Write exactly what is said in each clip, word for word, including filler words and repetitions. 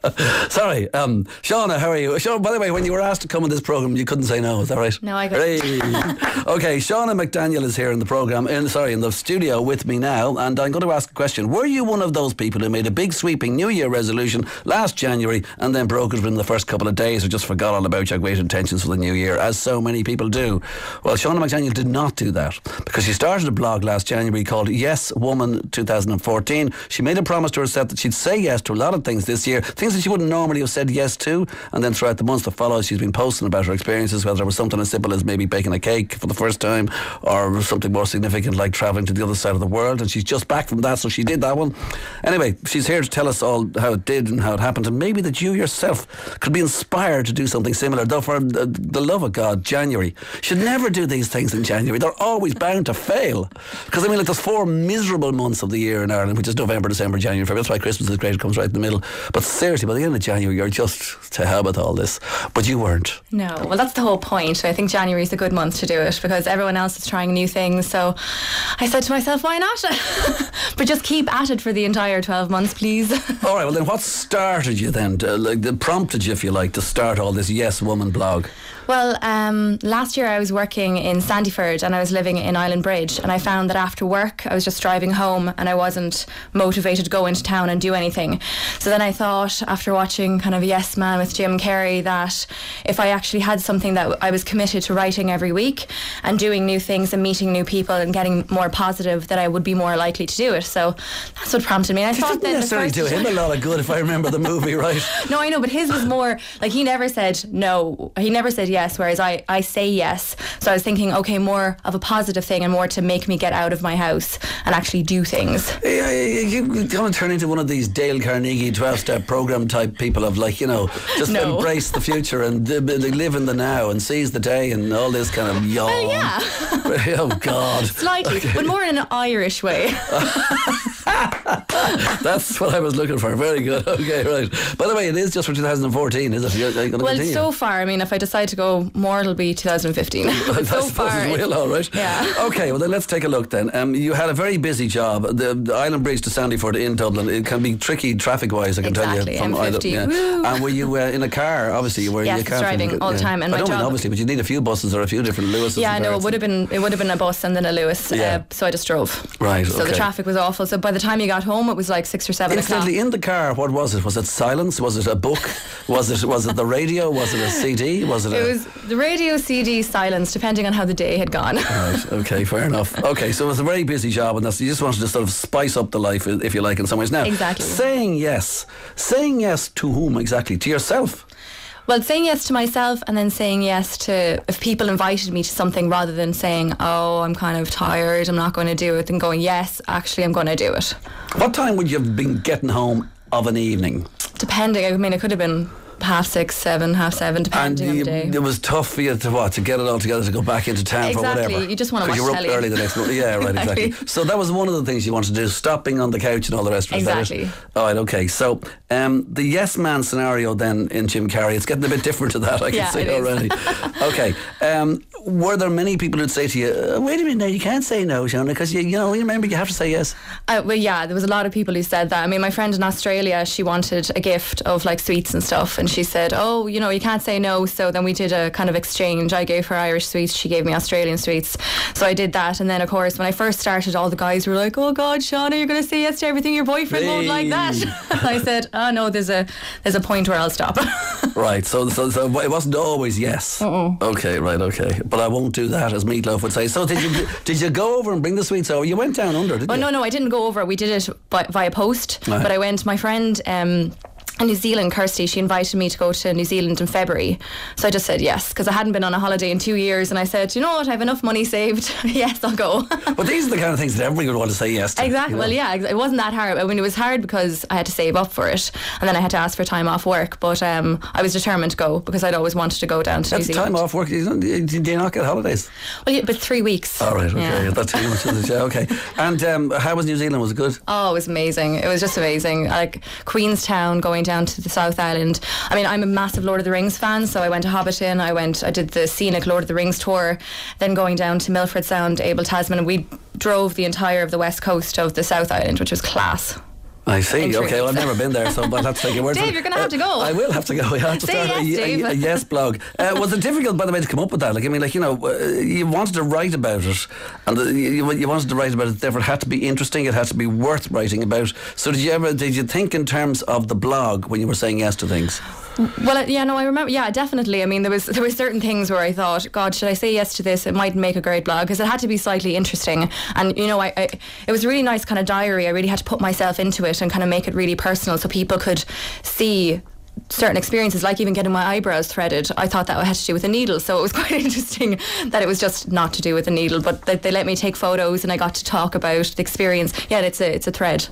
Sorry, um, Shauna, how are you? Shauna, by the way, when you were asked to come on this programme, you couldn't say no, is that right? No, I couldn't. Hey. Okay, Shauna McDaniel is here in the programme, in, sorry, in the studio with me now, and I'm going to ask a question. Were you one of those people who made a big sweeping New Year resolution last January and then broke it within the first couple of days, or just forgot all about your great intentions for the new year, as so many people do? Well, Shauna McDaniel did not do that, because she started a blog last January called Yes Woman twenty fourteen. She made a promise to herself that she'd say yes to a lot of things this year, things that she wouldn't normally have said yes to, and then throughout the months that follow, she's been posting about her experiences, whether it was something as simple as maybe baking a cake for the first time, or something more significant like travelling to the other side of the world, and she's just back from that, so she did that one. Anyway, she's here to tell us all how it did and how it happened, and maybe that you yourself could be inspired to do something similar, though for the, the love of God, January. You should never do these things in January. They're always bound to fail, because I mean, like, there's four miserable months of the year in Ireland, which is November, December, January, February. That's why Christmas is great, it comes right in the middle. But seriously, by the end of January, you're just to hell with all this. But you weren't. No, well, that's the whole point. I think January is a good month to do it, because everyone else is trying new things. So I said to myself, why not? But just keep at it for the entire twelve months, please. All right, well then, what started you then, to, like, that prompted you, if you like, to start all this Yes Woman blog? Well, um, last year I was working in Sandyford and I was living in Island Bridge, and I found that after work I was just driving home and I wasn't motivated to go into town and do anything. So then I thought, after watching kind of Yes Man with Jim Carrey, that if I actually had something that I was committed to writing every week and doing new things and meeting new people and getting more positive, that I would be more likely to do it. So that's what prompted me. And I it thought didn't necessarily do him a lot of good, if I remember the movie right. No, I know, but his was more like, he never said no. He never said yes, whereas I, I say yes. So I was thinking, okay, more of a positive thing and more to make me get out of my house and actually do things. Yeah, you're going to turn into one of these Dale Carnegie twelve-step program type people of, like, you know, just no. embrace the future and uh, live in the now and seize the day and all this kind of yawn. Well, yeah. Oh, God. Slightly, okay. But more in an Irish way. That's what I was looking for. Very good. Okay, right. By the way, it is just for twenty fourteen, is it? You're, you're well, continue? So far, I mean, if I decide to go more, it'll be twenty fifteen. So far, it will, all right. Yeah. Okay, well then let's take a look then. Um, you had a very busy job. The, the Island Bridge to Sandyford in Dublin, it can be tricky traffic-wise, I can exactly, tell you. From M fifty. Either, yeah. And were you uh, in a car? Obviously, you were yes, in a car. driving from, all yeah. the time. And I my don't job, mean obviously, but you need a few buses or a few different Lewises. Yeah, no, it would have been it would have been a bus and then a Lewis. Yeah. Uh, so I just drove. Right. So okay. the traffic was awful. So by the time you got home, it was like six or seven Incidentally, o'clock. in the car, what was it? Was it silence? Was it a book? Was it was it the radio? Was it a C D? Was it? It a... was the radio, C D, silence, depending on how the day had gone. Right. Okay. Fair enough. Okay. So it was a very busy job, and that's, you just wanted to sort of spice up the life, if you like, in some ways. Now, exactly. Saying yes. Saying yes to whom exactly? To yourself? Well, saying yes to myself, and then saying yes to, if people invited me to something, rather than saying, oh, I'm kind of tired, I'm not going to do it, and going, yes, actually, I'm going to do it. What time would you have been getting home of an evening? Depending. I mean, it could have been half six, seven, half seven, depending and you, on the day. It was tough for you to what? To get it all together to go back into town exactly. for whatever. You just want to watch you were telly. up early the next morning. Yeah, right, exactly. exactly. So that was one of the things you wanted to do, stopping on the couch and all the rest of it. Exactly. All right, okay. So um, the yes man scenario then in Jim Carrey, it's getting a bit different to that, I can yeah, see it already. Okay. Um, were there many people who'd say to you, uh, wait a minute now, you can't say no, Shauna, because you, you know, you remember you have to say yes? Uh, well, yeah, there was a lot of people who said that. I mean, my friend in Australia, she wanted a gift of like sweets and stuff, and she said, oh, you know, you can't say no. So then we did a kind of exchange. I gave her Irish sweets, she gave me Australian sweets. So I did that, and then of course when I first started, all the guys were like, oh God, Shauna, you're going to say yes to everything, your boyfriend hey. won't like that. And I said, oh no, there's a there's a point where I'll stop. Right, so, so so it wasn't always yes. Uh-uh. Okay, right, okay. But I won't do that, as Meatloaf would say. So did you did you go over and bring the sweets over? You went down under, didn't oh, you? Oh no, no, I didn't go over. We did it by, via post. Right. But I went, my friend um, in New Zealand, Kirsty, she invited me to go to New Zealand in February. So I just said yes, because I hadn't been on a holiday in two years, and I said, you know what, I have enough money saved. Yes, I'll go. But these are the kind of things that everybody would want to say yes to. Exactly. You know? Well, yeah, it wasn't that hard. I mean, it was hard because I had to save up for it, and then I had to ask for time off work. But um, I was determined to go because I'd always wanted to go down to That's New Zealand. time off work. Do you not get holidays? Well, yeah, but three weeks. All right, okay. Yeah. That's too much of the show. Okay. And um, how was New Zealand? Was it good? Oh, it was amazing. It was just amazing. Like Queenstown, going down to the South Island. I mean, I'm a massive Lord of the Rings fan, so I went to Hobbiton. I went, I did the scenic Lord of the Rings tour, then going down to Milford Sound, Abel Tasman, and we drove the entire of the west coast of the South Island, which was class. I see. In Okay, truth. well, I've never been there, so but that's take your word. Dave, for it. you're gonna have to go. Uh, I will have to go. You have to Say start yes, a, a, a Dave. yes blog. Uh, was it difficult, by the way, to come up with that? Like, I mean, like you know, uh, you wanted to write about it, and the, you, you wanted to write about it. Therefore, it had to be interesting. It had to be worth writing about. So, did you ever? Did you think in terms of the blog when you were saying yes to things? Well, yeah, no, I remember. Yeah, definitely. I mean, there was there were certain things where I thought, God, should I say yes to this? It might make a great blog because it had to be slightly interesting. And you know, I, I it was a really nice kind of diary. I really had to put myself into it and kind of make it really personal so people could see certain experiences, like even getting my eyebrows threaded. I thought that had to do with a needle, so it was quite interesting that it was just not to do with a needle, but that they let me take photos and I got to talk about the experience. Yeah, it's a it's a thread.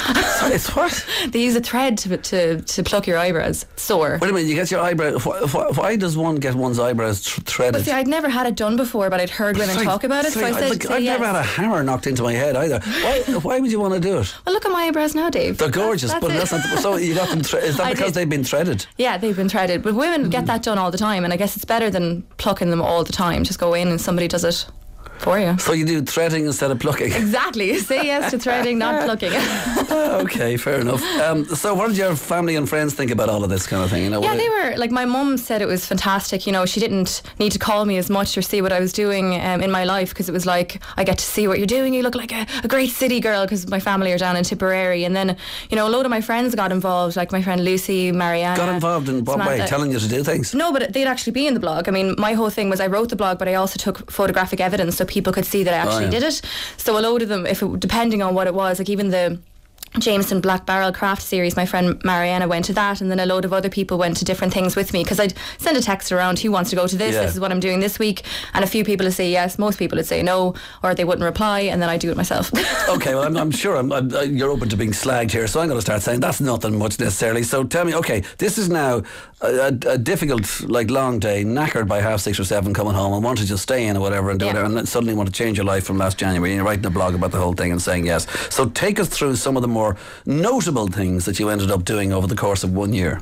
It's what? They use a thread to to, to pluck your eyebrows. Sore. Wait a minute, you get your eyebrow. Why, why, why does one get one's eyebrows th- threaded? But see, I'd never had it done before, but I'd heard women Sorry, talk about it, sorry, so I said, like, say I've yes. never had a hammer knocked into my head either. Why? Why would you want to do it? Well, look at my eyebrows now, Dave. They're gorgeous, That's, but that's that's it. not. So you got them. Thre- is that I because did. they've been threaded? Yeah, they've been threaded, but women get that done all the time, and I guess it's better than plucking them all the time. Just go in and somebody does it for you. So you do threading instead of plucking. Exactly. Say yes to threading, not plucking. Okay, fair enough. Um, so what did your family and friends think about all of this kind of thing? You know, Yeah, what they it- were like, my mum said it was fantastic. You know, she didn't need to call me as much or see what I was doing um, in my life, because it was like, I get to see what you're doing. You look like a, a great city girl, because my family are down in Tipperary. And then, you know, a load of my friends got involved, like my friend Lucy, Marianne. got involved in what way? Samantha. Telling you to do things? No, but they'd actually be in the blog. I mean, my whole thing was I wrote the blog, but I also took photographic evidence so people could see that I actually Oh, yeah. did it. So a load of them, if it, depending on what it was, like even the Jameson Black Barrel Craft Series, my friend Mariana went to that, and then a load of other people went to different things with me, because I'd send a text around, who wants to go to this, Yeah. this is what I'm doing this week, and a few people would say yes, most people would say no, or they wouldn't reply, and then I do it myself. Okay, well, I'm, I'm sure I'm, I'm, uh, you're open to being slagged here, so I'm going to start saying that's nothing much necessarily. So tell me, okay, this is now a, a, a difficult, like, long day, knackered by half six or seven, coming home and want to just stay in or whatever and do Yeah. whatever, and then suddenly want to change your life from last January, and you're writing a blog about the whole thing and saying yes. So take us through some of the more notable things that you ended up doing over the course of one year.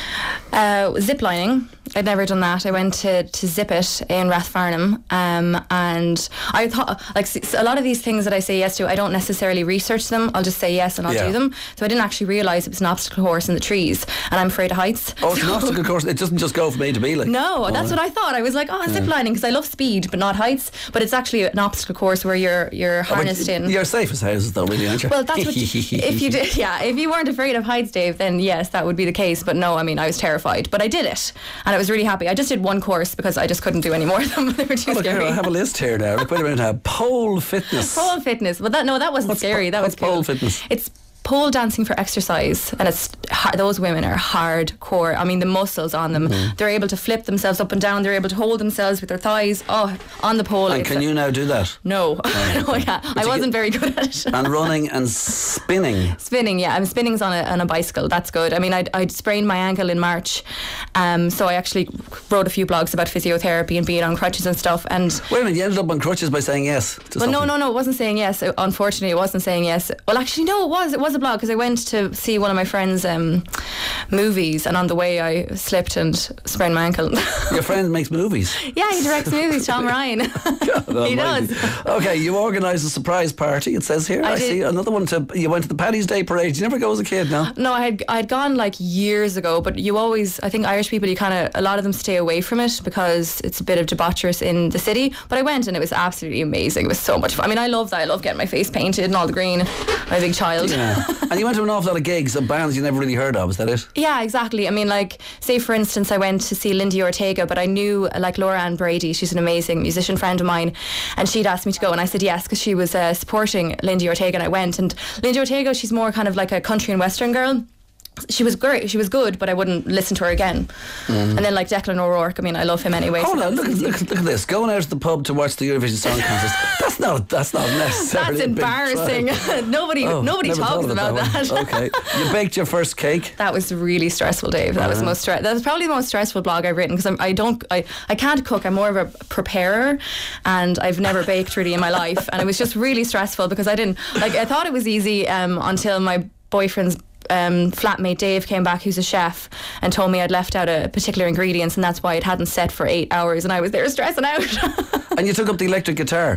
Uh, zip lining. I'd never done that. I went to, to Zip It in Rathfarnham, um, and I thought, like, s- a lot of these things that I say yes to, I don't necessarily research them. I'll just say yes and I'll Yeah. do them. So I didn't actually realise it was an obstacle course in the trees, and I'm afraid of heights. Oh, it's an obstacle course. It doesn't just go from A to B, like. No, that's what I thought. I was like, oh, zip lining, because I love speed but not heights. But it's actually an obstacle course where you're you're Oh, but harnessed in. You're safe as houses, though, really, aren't you? Well, that's what you, if you did, yeah. If you weren't afraid of heights, Dave, then yes, that would be the case. But no, I mean, I was terrified, but I did it, and I was really happy. I just did one course because I just couldn't do any more of them. They were too Oh, look, here, scary. I have a list here now. Look, wait a minute. uh, Pole fitness. Pole fitness, but that no, that wasn't What's scary. po- That was what's pole cool. fitness? It's pole dancing for exercise, and it's har- those women are hardcore. I mean, the muscles on them. Mm. They're able to flip themselves up and down. They're able to hold themselves with their thighs. Oh, on the pole. And It's can a- you now do that? No, no, yeah. I you wasn't very good at it. And running and spinning. Spinning, yeah. I'm spinning's on a on a bicycle. That's good. I mean, I'd, I'd sprained my ankle in March, um, so I actually wrote a few blogs about physiotherapy and being on crutches and stuff. And Wait a minute, you ended up on crutches by saying yes to well, no, something. no, no, it wasn't saying yes. Unfortunately, it wasn't saying yes. Well, actually, no, it was. It was a blog, because I went to see one of my friends' um, movies, and on the way I slipped and sprained my ankle. Your friend makes movies. Yeah, he directs movies, Tom Ryan. God He almighty. does. Okay, you organised a surprise party, it says here. I, I did. see another one to, you went to the Paddy's Day parade. You never go as a kid, no? No, I had I'd gone like years ago, but you always, I think Irish people, you kind of, a lot of them stay away from it because it's a bit of debaucherous in the city. But I went and it was absolutely amazing. It was so much fun. I mean, I love that. I love getting my face painted and all the green. I'm a big child. Yeah. And you went to an awful lot of gigs of bands you never really heard of, is that it? Yeah, exactly. I mean, like, say for instance, I went to see Lindy Ortega, but I knew like Laura Ann Brady. She's an amazing musician friend of mine, and she'd asked me to go, and I said yes because she was uh, supporting Lindy Ortega, and I went. And Lindy Ortega, she's more kind of like a country and western girl. She was great. She was good, but I wouldn't listen to her again. And then like Declan O'Rourke, I mean, I love him anyway. Hold so on, that look, was at- easy. look, at- look at this. Going out to the pub to watch the Eurovision Song Contest. That's not That's not necessarily That's a big embarrassing. trial. nobody, Oh, nobody never talks thought about one. that. Okay. You baked your first cake. That was really stressful, Dave. That was the most stress. That was probably the most stressful blog I've written, because I don't, I, I can't cook. I'm more of a preparer, and I've never baked really in my life. And it was just really stressful because I didn't like. I thought it was easy um, until my boyfriend's um, flatmate Dave came back, who's a chef, and told me I'd left out a particular ingredients, and that's why it hadn't set for eight hours, and I was there stressing out. And you took up the electric guitar.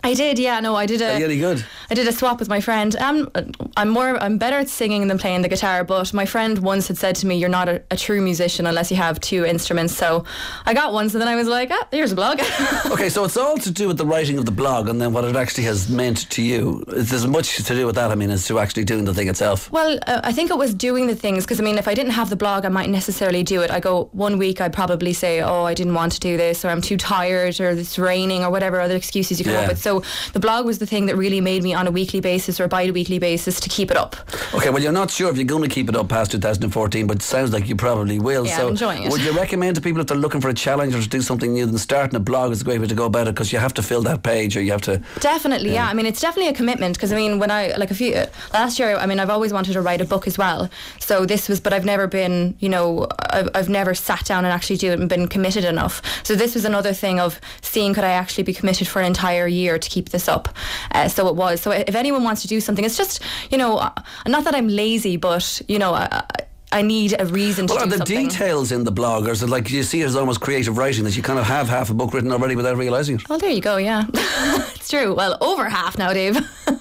I did, yeah. No, I did a. Are you any good? I did a swap with my friend. Um, I'm more, I'm better at singing than playing the guitar. But my friend once had said to me, "You're not a, a true musician unless you have two instruments." So I got one. So then I was like, "Ah, here's a blog." Okay, so it's all to do with the writing of the blog, and then what it actually has meant to you. There's much to do with that. I mean, as to actually doing the thing itself. Well, uh, I think it was doing the things, because I mean, if I didn't have the blog, I might necessarily do it. I go one week, I'd probably say, "Oh, I didn't want to do this," or "I'm too tired," or "It's raining," or whatever other excuses you come Yeah. up with. So the blog was the thing that really made me on a weekly basis or a bi-weekly basis to keep it up. Okay, well, you're not sure if you're going to keep it up past two thousand fourteen, but it sounds like you probably will. Yeah, so I'm enjoying it. Would you recommend to people if they're looking for a challenge or to do something new, then starting a blog is a great way to go about it, because you have to fill that page, or you have to... Definitely, yeah. I mean, it's definitely a commitment, because I mean, when I, like a few, uh, last year, I mean, I've always wanted to write a book as well. So this was, but I've never been, you know, I've, I've never sat down and actually do it and been committed enough. So this was another thing of seeing, could I actually be committed for an entire year to keep this up? Uh, so it was. So if anyone wants to do something, it's just, you know, uh, not that I'm lazy, but, you know, I, I need a reason to Well, do are the something. details in the blog, or is it like you see it as almost creative writing, that you kind of have half a book written already without realising it? Well, there you go, yeah. It's true. Well, over half now, Dave.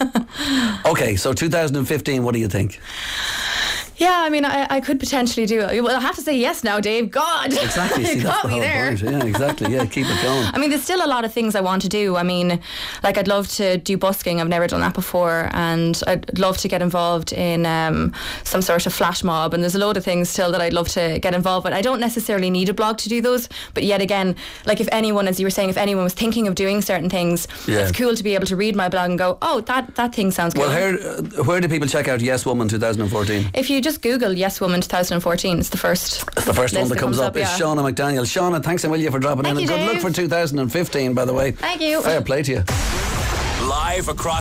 Okay, so two thousand fifteen, what do you think? Yeah, I mean, I, I could potentially do it. Well, I have to say yes now, Dave. God. Exactly. You See, that's got the me whole there. point. Yeah, exactly. Yeah, keep it going. I mean, there's still a lot of things I want to do. I mean, like, I'd love to do busking. I've never done that before. And I'd love to get involved in um, some sort of flash mob. And there's a load of things still that I'd love to get involved with. I don't necessarily need a blog to do those. But yet again, like, if anyone, as you were saying, if anyone was thinking of doing certain things, Yeah. it's cool to be able to read my blog and go, oh, that, that thing sounds good. Well, where, uh, where do people check out Yes Woman twenty fourteen? If you just Google Yes Woman twenty fourteen, it's the first. It's the first one list that comes up. It's yeah. Shauna McDaniel. Shauna, thanks a million for dropping Thank in, you, and good luck Dave. for two thousand fifteen, by the way. Thank you. Fair play to you. Live across